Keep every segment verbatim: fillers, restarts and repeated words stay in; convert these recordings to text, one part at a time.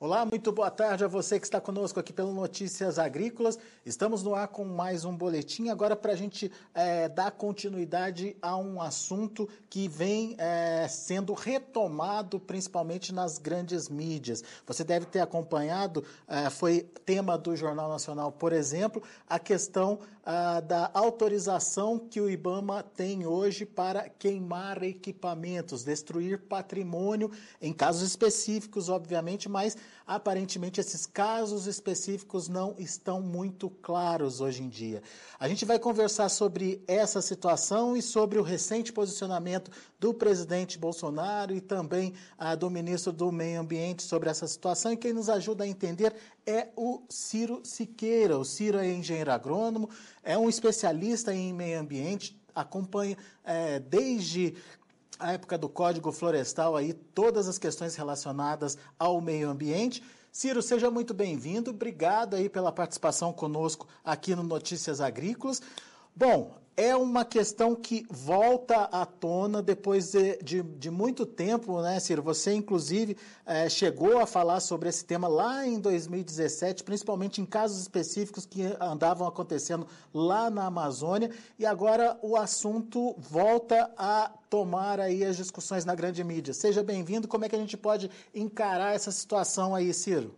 Olá, muito boa tarde a você que está conosco aqui pelo Notícias Agrícolas. Estamos no ar com mais um boletim, agora para a gente é, dar continuidade a um assunto que vem é, sendo retomado principalmente nas grandes mídias. Você deve ter acompanhado, é, foi tema do Jornal Nacional, por exemplo, a questão é, da autorização que o IBAMA tem hoje para queimar equipamentos, destruir patrimônio, em casos específicos, obviamente, mas aparentemente esses casos específicos não estão muito claros hoje em dia. A gente vai conversar sobre essa situação e sobre o recente posicionamento do presidente Bolsonaro e também ah, do ministro do Meio Ambiente sobre essa situação. E quem nos ajuda a entender é o Ciro Siqueira. O Ciro é engenheiro agrônomo, é um especialista em meio ambiente, acompanha é, desde a época do Código Florestal, aí, todas as questões relacionadas ao meio ambiente. Ciro, seja muito bem-vindo. Obrigado aí pela participação conosco aqui no Notícias Agrícolas. Bom, é uma questão que volta à tona depois de, de, de muito tempo, né, Ciro? Você, inclusive, eh, chegou a falar sobre esse tema lá em dois mil e dezessete, principalmente em casos específicos que andavam acontecendo lá na Amazônia, e agora o assunto volta a tomar aí as discussões na grande mídia. Seja bem-vindo. Como é que a gente pode encarar essa situação aí, Ciro?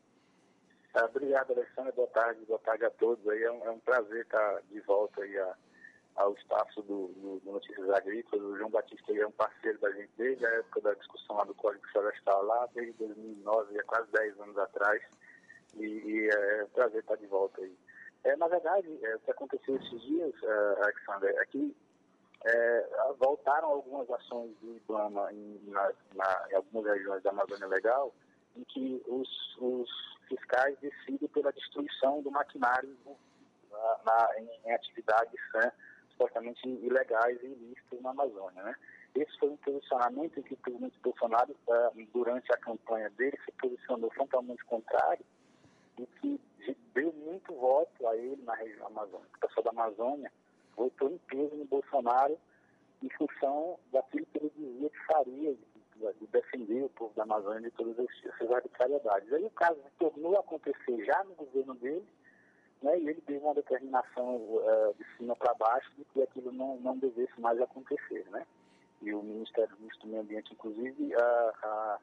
Obrigado, Alexandre. Boa tarde, boa tarde a todos. Aí é, um, é um prazer estar de volta aí a, ao espaço do, do, do Notícias Agrícolas. O João Batista é um parceiro da gente desde a época da discussão lá do Código Florestal, lá desde dois mil e nove, há quase dez anos atrás. E, e é um prazer estar de volta aí. É, na verdade, é, o que aconteceu esses dias, é, Alexandre, é que é, voltaram algumas ações do IBAMA em, na, na, em algumas regiões da Amazônia Legal, em que os, os fiscais decidem pela destruição do maquinário na, na, em, em atividades né, supostamente ilegais e ilícitas na Amazônia. Né? Esse foi um posicionamento em que o presidente Bolsonaro, uh, durante a campanha dele, se posicionou frontalmente contrário e que deu muito voto a ele na região amazônica. O pessoal da Amazônia votou em peso no Bolsonaro em função daquilo que ele dizia que faria, de defender o povo da Amazônia de todas essas arbitrariedades. Aí o caso tornou a acontecer já no governo dele, né, e ele teve uma determinação uh, de cima para baixo de que aquilo não, não devesse mais acontecer. Né? E o Ministério do Meio Ambiente, inclusive, uh, uh,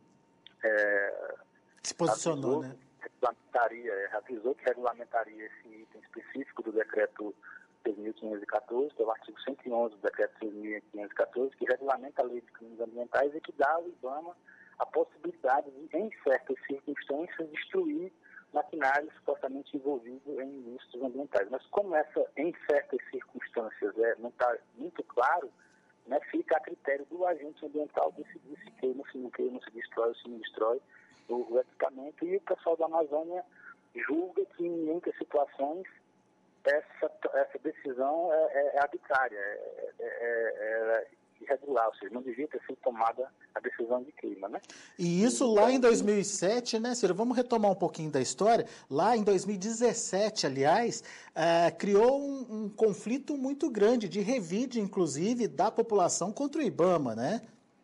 é, se posicionou, né? Regulamentaria, avisou que regulamentaria esse item específico do decreto seis mil quinhentos e catorze, que é o artigo cento e onze do decreto seis mil quinhentos e catorze, que regulamenta a lei de crimes ambientais e que dá ao IBAMA a possibilidade de, em certas circunstâncias, destruir maquinários supostamente envolvidos em ilícitos ambientais. Mas como essa, em certas circunstâncias, é, não está muito claro, né, fica a critério do agente ambiental decidir se queima, se não queima, se destrói ou se não destrói o, o equipamento. E o pessoal da Amazônia julga que, em muitas situações, Essa, essa decisão é, é, é arbitrária, é, é, é, é irregular, ou seja, não devia ter sido tomada a decisão de queima, né? E isso e, lá então, em dois mil e sete, né, Ciro? Vamos retomar um pouquinho da história. Lá em dois mil e dezessete, aliás, uh, criou um, um conflito muito grande, de revide, inclusive, da população contra o IBAMA, né?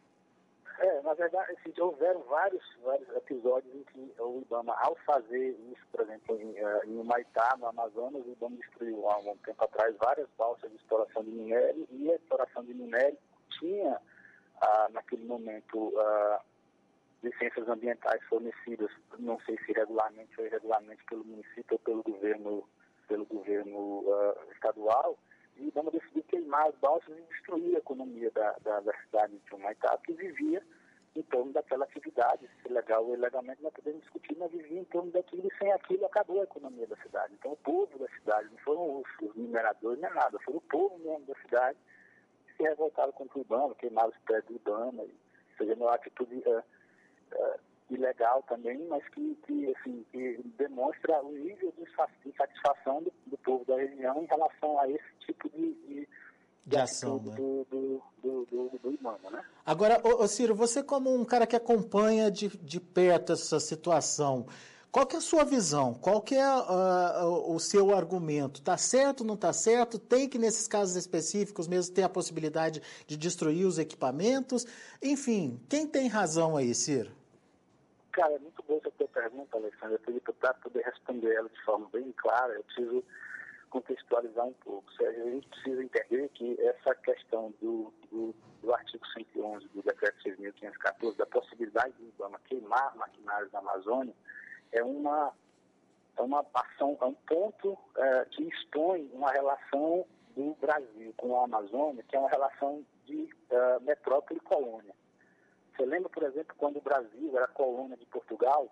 É, na verdade, assim, houveram vários, vários episódios em que o IBAMA, ao fazer isso, por exemplo, em, em Humaitá, no Amazonas, o IBAMA destruiu há um tempo atrás várias balsas de exploração de minério, e a exploração de minério tinha, ah, naquele momento, ah, licenças ambientais fornecidas, não sei se regularmente ou irregularmente pelo município ou pelo governo, pelo governo ah, estadual, e o IBAMA decidiu queimar as balsas e destruir a economia da, da, da cidade de Humaitá, que vivia em torno daquela atividade, se legal ou ilegalmente, nós podemos discutir, mas vivia em torno daquilo e sem aquilo acabou a economia da cidade. Então o povo da cidade, não foram os, os mineradores nem nada, foram o povo mesmo da cidade que se revoltaram contra o IBAMA, queimaram os prédios do IBAMA, ou seja, uma atitude uh, uh, ilegal também, mas que, que, assim, que demonstra o nível de insatisfação do, do povo da região em relação a esse tipo de, de, de ação, né? do, do, do, do, do IBAMA, né? Agora, ô, ô Ciro, você como um cara que acompanha de, de perto essa situação, qual que é a sua visão? Qual que é uh, o seu argumento? Está certo, não está certo? Tem que, nesses casos específicos, mesmo ter a possibilidade de destruir os equipamentos? Enfim, quem tem razão aí, Ciro? Cara, é muito boa essa tua pergunta, Alexandre. Para poder responder ela de forma bem clara, eu preciso contextualizar um pouco. A gente precisa entender que essa questão do, do, do artigo cento e onze do decreto seis mil quinhentos e quatorze, da possibilidade do IBAMA queimar maquinários na Amazônia, é uma, é uma ação, é um ponto é, que expõe uma relação do Brasil com a Amazônia, que é uma relação de uh, metrópole e colônia. Você lembra, por exemplo, quando o Brasil era colônia de Portugal,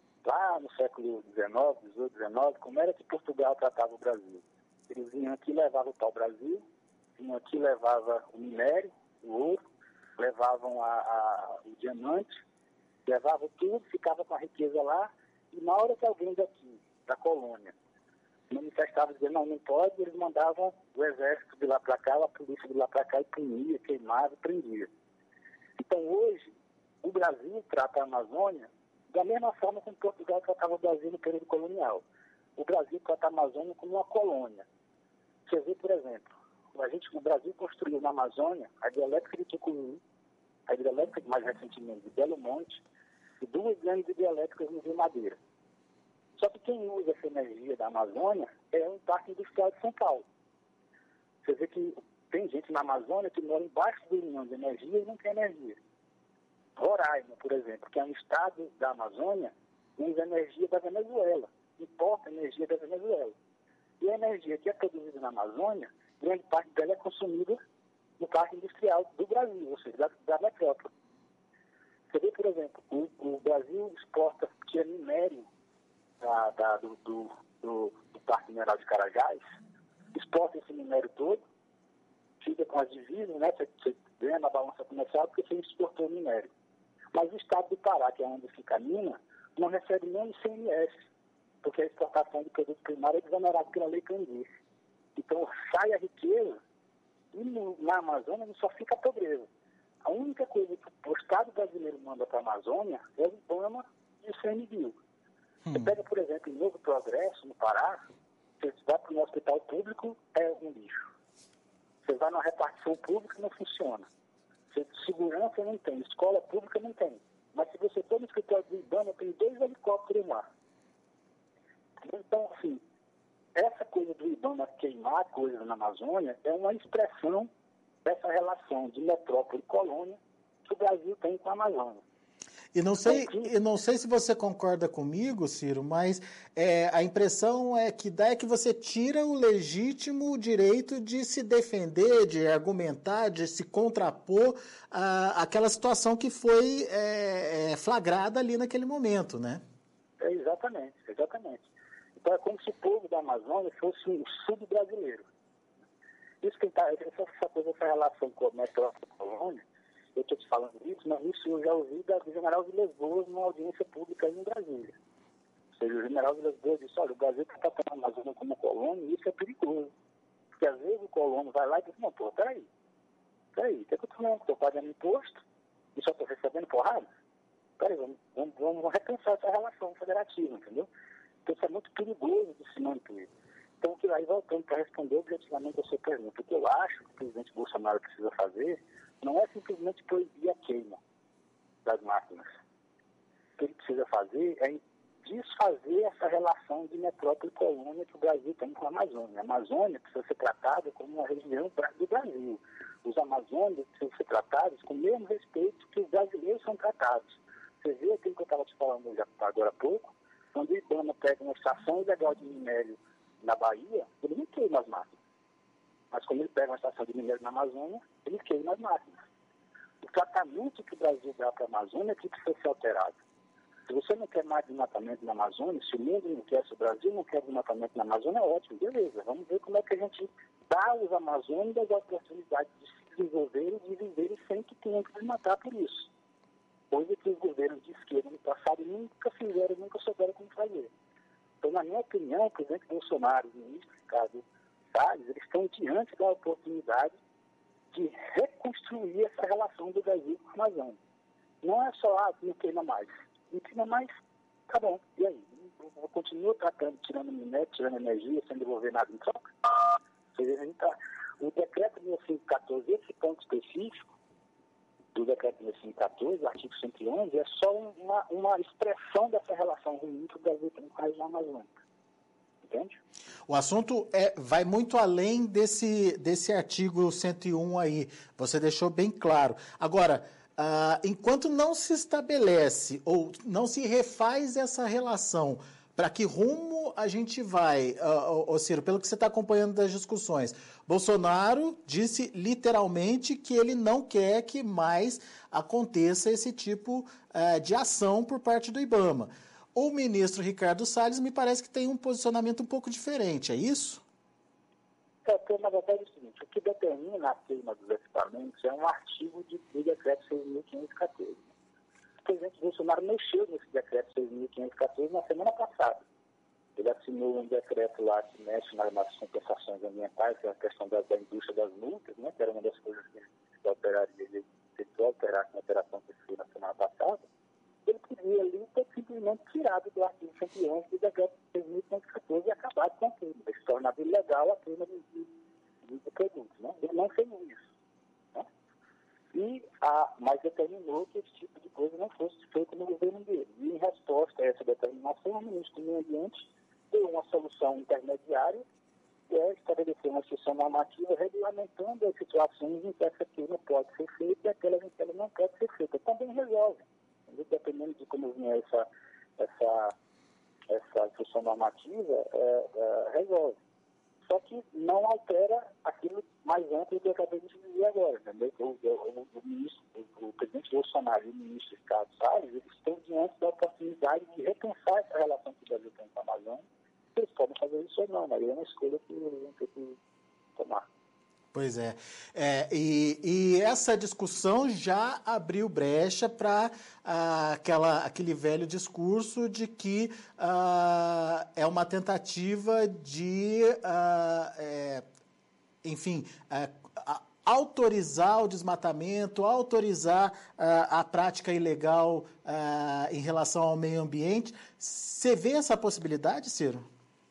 lá no século dezenove, dezoito, dezenove, como era que Portugal tratava o Brasil? Eles vinham aqui e levavam o pau-brasil, vinham aqui e levavam o minério, o ouro, levavam a, a, o diamante, levavam tudo, ficava com a riqueza lá, e na hora que alguém daqui, da colônia, manifestava dizendo não, não pode, eles mandavam o exército de lá para cá, a polícia de lá para cá e punia, queimava, prendia. Então hoje, o Brasil trata a Amazônia da mesma forma como Portugal tratava o Brasil no período colonial. O Brasil trata a Amazônia como uma colônia. Você vê, por exemplo, a gente, o Brasil construiu na Amazônia a hidrelétrica de Tucuruí, a hidrelétrica mais recentemente de Belo Monte, e duas grandes hidrelétricas no Rio Madeira. Só que quem usa essa energia da Amazônia é o Parque Industrial de São Paulo. Você vê que tem gente na Amazônia que mora embaixo do união de energia e não tem energia. Roraima, por exemplo, que é um estado da Amazônia, usa energia da Venezuela, importa energia da Venezuela. E a energia que é produzida na Amazônia, grande parte dela é consumida no Parque Industrial do Brasil, ou seja, da, da metrópole. Você vê, por exemplo, o, o Brasil exporta, que é minério da, da, do, do, do, do Parque Mineral de Carajás, exporta esse minério todo, fica com as divisas, né? Você, você ganha na balança comercial porque você exportou o minério. Mas o estado do Pará, que é onde fica a mina, não recebe nem I C M S, porque a exportação de produto primário é desonerada pela Lei Candir. Então sai a riqueza e no, na Amazônia não só fica a pobreza. A única coisa que o Estado brasileiro manda para a Amazônia é o IBAMA e o C M B U. Hum. Você pega, por exemplo, em Novo Progresso, no Pará, você vai para um hospital público, é um lixo. Você vai numa repartição pública, não funciona. Segurança não tem, escola pública não tem. Mas se você for no escritório do IBAMA, tem dois helicópteros lá. Então, assim, essa coisa do IBAMA queimar coisas na Amazônia é uma expressão dessa relação de metrópole e colônia que o Brasil tem com a Amazônia. E não sei, e não sei se você concorda comigo, Ciro, mas é, a impressão é que dá é que você tira o legítimo direito de se defender, de argumentar, de se contrapor à, àquela situação que foi é, flagrada ali naquele momento, né? É, exatamente, exatamente. Então é como se o povo da Amazônia fosse um sub-brasileiro. Isso que tá, essa, essa coisa, essa relação com a metrópole e a colônia, eu estou te falando isso, mas isso eu já ouvi da, do general Vilas Boas numa audiência pública aí em Brasília. Ou seja, o general Vilas Boas disse, olha, o Brasil está tratando a Amazônia como colônia e isso é perigoso. Porque às vezes o colono vai lá e diz, não, pô, peraí, peraí, o que é que eu estou Estou pagando imposto e só estou recebendo porrada? Peraí, vamos, vamos, vamos repensar essa relação federativa, entendeu? Então isso é muito perigoso de se manter. Então, que aí voltando para responder objetivamente a sua pergunta, o que eu acho que o presidente Bolsonaro precisa fazer não é simplesmente proibir a queima das máquinas. O que ele precisa fazer é desfazer essa relação de metrópole e colônia que o Brasil tem com a Amazônia. A Amazônia precisa ser tratada como uma região do Brasil. Os amazônicos precisam ser tratados com o mesmo respeito que os brasileiros são tratados. Você vê aquilo que eu estava te falando já agora há pouco, quando o IBAMA pega uma estação ilegal de minério na Bahia, ele não queima as máquinas. Mas quando ele pega uma estação de minério na Amazônia, ele queima as máquinas. O tratamento que o Brasil dá para a Amazônia é que precisa ser alterado. Se você não quer mais desmatamento na Amazônia, se o mundo não quer, se o Brasil não quer desmatamento na Amazônia, é ótimo, beleza. Vamos ver como é que a gente dá aos amazônicos a oportunidade de se desenvolverem e de viverem sem que tenham que desmatar por isso. Coisa que os governos de esquerda no passado nunca fizeram, nunca souberam como fazer. Então, na minha opinião, o presidente Bolsonaro e o ministro Ricardo Salles, eles estão diante da oportunidade de reconstruir essa relação do Brasil com a Amazônia. Não é só, ah, não queima mais. Não queima mais, tá bom. E aí? Eu continuo tratando, tirando minério, tirando energia, sem devolver nada em troca? Ou seja, a gente tá, o decreto mil novecentos e quatorze, esse ponto específico do decreto mil novecentos e quatorze, artigo cento e onze, grande é só uma, uma expressão dessa relação ruim que o Brasil tem com a região amazônica. Entende? O assunto é, vai muito além desse, desse artigo cento e um aí. Você deixou bem claro. Agora, ah, enquanto não se estabelece ou não se refaz essa relação, para que rumo a gente vai, uh, uh, Ciro, pelo que você está acompanhando das discussões? Bolsonaro disse literalmente que ele não quer que mais aconteça esse tipo uh, de ação por parte do IBAMA. O ministro Ricardo Salles me parece que tem um posicionamento um pouco diferente, é isso? É, porque, na verdade, é o seguinte, o que determina a queima dos equipamentos é um artigo de, de decreto seis mil quinhentos e quatorze. O presidente Bolsonaro mexeu nesse decreto seis mil quinhentos e quatorze na semana passada. Ele assinou um decreto lá que mexe nas, nas compensações ambientais, que é a questão da, da indústria das multas, né, que era uma das coisas que ele alteraria, ele tentou alterar com a alteração que fez na semana passada. Ele queria ali ter simplesmente tirado do artigo cento e onze do decreto seis mil quinhentos e quatorze e acabado com aquilo. Ele se tornava ilegal a queima de, de, de produtos. Né? Ele não fez isso. Né? E a, mas determinou que esse tipo de coisa não fosse feito no governo dele. E em resposta a essa determinação, o ministro do Meio Ambiente deu uma solução intermediária, que é estabelecer uma instrução normativa regulamentando as situações em que essa queima pode ser feita e aquelas em que ela não pode ser feita. Também resolve. Dependendo de como vinha essa, essa, essa instrução normativa, é, é, resolve. Só que não altera aquilo mais amplo que eu acabei de dizer agora. Entendeu? O, o, o, ministro, o, o presidente Bolsonaro e o ministro Ricardo Salles, eles estão diante da oportunidade de repensar essa relação que o Brasil tem com a Amazônia. Eles podem fazer isso ou não, mas é uma escolha que eles vão ter que tomar. Pois é. é e, e essa discussão já abriu brecha para ah, aquela aquele velho discurso de que ah, é uma tentativa de, ah, é, enfim, é, autorizar o desmatamento, autorizar ah, a prática ilegal ah, em relação ao meio ambiente. Você vê essa possibilidade, Ciro?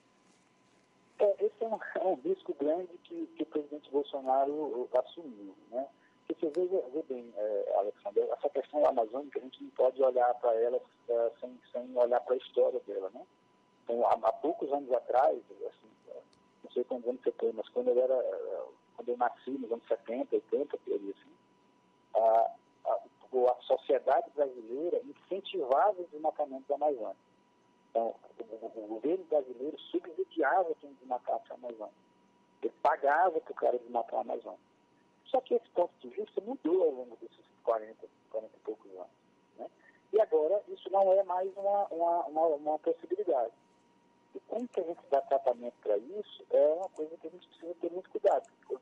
É, esse é um, é um risco grande que, que o presidente Bolsonaro assumiu, né? Porque você vê, vê bem, é, Alexandre, essa questão da Amazônia, a gente não pode olhar para ela é, sem, sem olhar para a história dela, né? Então, há, há poucos anos atrás, assim, não sei quantos anos você tem, mas quando eu, era, quando eu nasci, nos anos setenta, oitenta, assim, a, a, a sociedade brasileira incentivava o desmatamento da Amazônia. Então, o, o governo brasileiro subsidiava quem desmatasse a Amazônia. Ele pagava para o cara desmatar a Amazônia. Só que esse ponto de vista mudou ao longo desses quarenta, quarenta e poucos anos. Né? E agora isso não é mais uma, uma, uma, uma possibilidade. E como que a gente dá tratamento para isso é uma coisa que a gente precisa ter muito cuidado.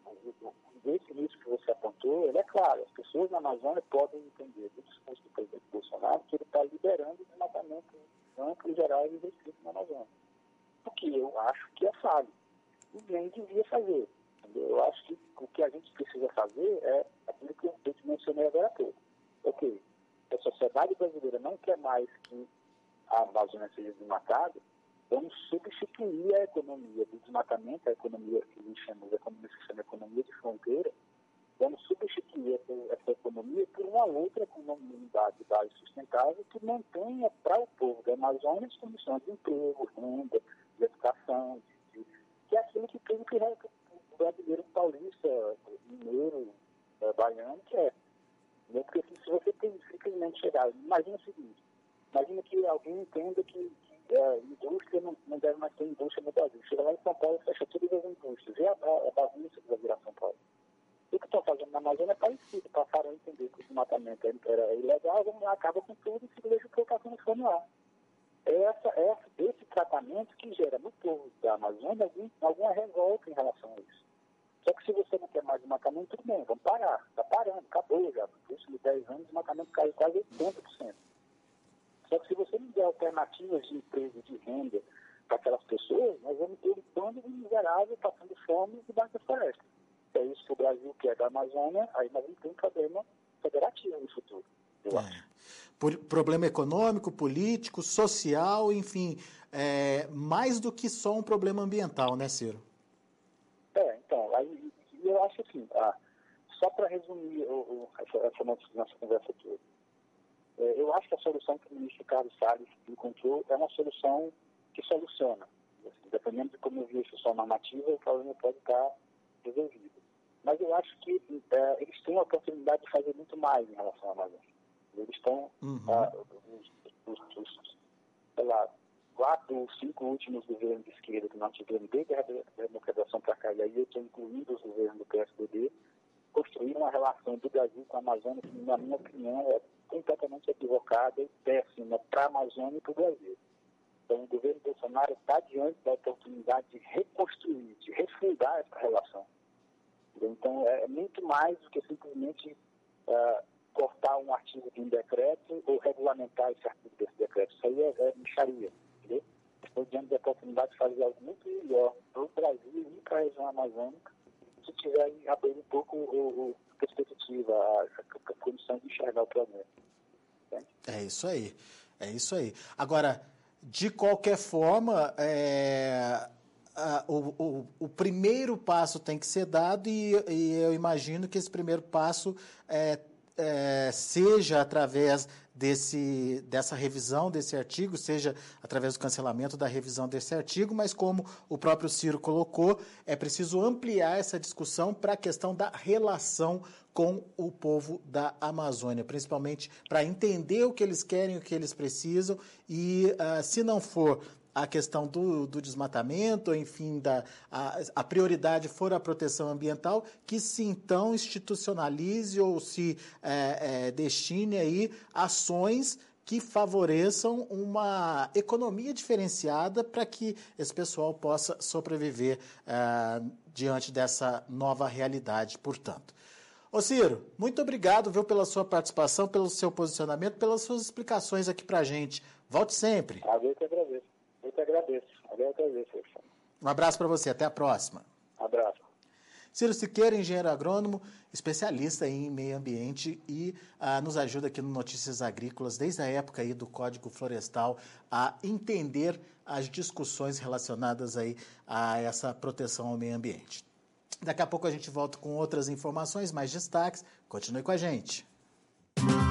Esse risco que você apontou, ele é claro, as pessoas na Amazônia podem entender do discurso do presidente Bolsonaro que ele está liberando o desmatamento amplo, geral e restrito na Amazônia. O que eu acho que é falho. Ninguém devia fazer. Entendeu? Eu acho que o que a gente precisa fazer é aquilo que eu te mencionei agora há pouco. Ok, a sociedade brasileira não quer mais que a Amazônia seja desmatada, vamos substituir a economia do desmatamento, a economia que a gente chama, a economia que se chama economia de fronteira, vamos substituir essa, essa economia por uma outra economia de base sustentável que mantenha para o povo da Amazônia as condições de emprego, renda, de educação, de, de, que é aquilo que tudo que o brasileiro paulista, mineiro, é, baiano quer. Né? Porque se você tem simplesmente chegar, imagina o seguinte, imagina que alguém entenda que, que a indústria não, não deve mais ter indústria no Brasil. Chega lá em São Paulo, fecha todas as indústrias, e a, a, a bagunça que vai virar São Paulo. O que estão fazendo na Amazônia é parecido, passaram a entender que o desmatamento era ilegal, vamos lá, acaba com tudo e se deixa o que está sendo fome lá. É essa, é esse tratamento que gera no povo da Amazônia algum, alguma revolta em relação a isso. Só que se você não quer mais desmatamento, tudo bem, vamos parar. Está parando, acabou já. No curso de dez anos, o desmatamento caiu quase oitenta por cento. Só que se você não der alternativas de emprego, de renda para aquelas pessoas, nós vamos ter um bando de miserável passando fome debaixo das florestas. É isso que o Brasil quer da Amazônia, aí nós vamos ter um problema federativo no futuro, eu é. acho. Por, problema econômico, político, social, enfim, é, mais do que só um problema ambiental, né, Ciro? É, então, aí eu acho assim, ah, só para resumir o, o, essa, essa nossa, nossa conversa aqui, É, eu acho que a solução que o ministro Carlos Salles encontrou é uma solução que soluciona. Assim, dependendo de como eu a instrução normativa, o problema pode estar resolvido. Mas eu acho que é, eles têm a oportunidade de fazer muito mais em relação à Amazônia. Eles estão, uhum. ah, os, os, os, sei lá, quatro ou cinco últimos governos de esquerda que nós tivemos desde a democratização para cá, e aí eu estou incluindo os governos do P S D B, construíram uma relação do Brasil com a Amazônia que, na minha opinião, é completamente equivocada e péssima para a Amazônia e para o Brasil. Então, o governo Bolsonaro está diante da oportunidade de reconstruir, de refundar essa relação. Então, é muito mais do que simplesmente uh, cortar um artigo de um decreto ou regulamentar esse artigo desse decreto. Isso aí é, é mixaria. Entendeu? Estou diante da oportunidade de fazer algo muito melhor para o Brasil e para a região amazônica, se tiver abrir um pouco o, o perspectiva, a, a, a condição de enxergar o problema. Entende? É isso aí. É isso aí. Agora, de qualquer forma, é... Uh, o, o, o primeiro passo tem que ser dado e, e eu imagino que esse primeiro passo é, é, seja através desse, dessa revisão desse artigo, seja através do cancelamento da revisão desse artigo, mas como o próprio Ciro colocou, é preciso ampliar essa discussão para a questão da relação com o povo da Amazônia, principalmente para entender o que eles querem, o que eles precisam e, uh, se não for a questão do, do desmatamento, enfim, da, a, a prioridade for a proteção ambiental, que se então institucionalize ou se é, é, destine aí ações que favoreçam uma economia diferenciada para que esse pessoal possa sobreviver é, diante dessa nova realidade, portanto. Ô Ciro, muito obrigado, viu, pela sua participação, pelo seu posicionamento, pelas suas explicações aqui para a gente. Volte sempre. Ah, eu que agradeço. Eu que agradeço. Eu que agradeço, Alexandre. Um abraço para você. Até a próxima. Um abraço. Ciro Siqueira, engenheiro agrônomo, especialista em meio ambiente e ah, nos ajuda aqui no Notícias Agrícolas, desde a época aí do Código Florestal, a entender as discussões relacionadas aí a essa proteção ao meio ambiente. Daqui a pouco a gente volta com outras informações, mais destaques. Continue com a gente.